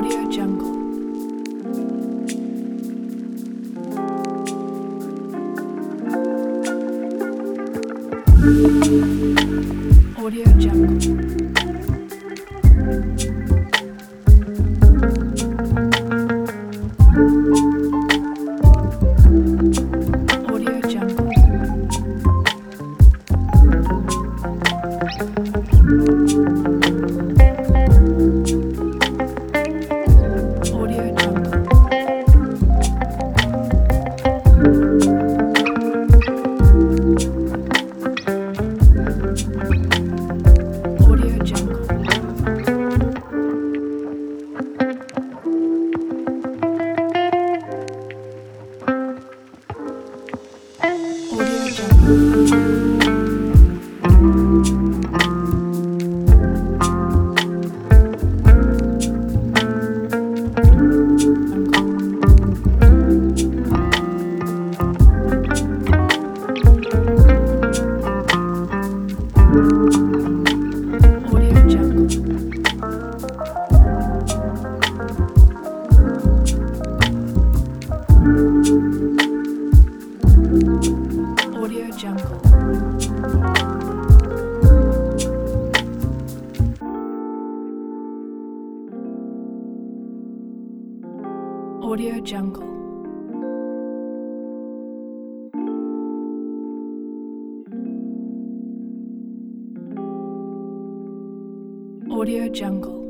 Audio Jungle. Audio Jungle. Audio Jungle. Audio Jungle. Audio Jungle. Audio Jungle. Audio Jungle. Audio Jungle. Audio Jungle. Audio Jungle.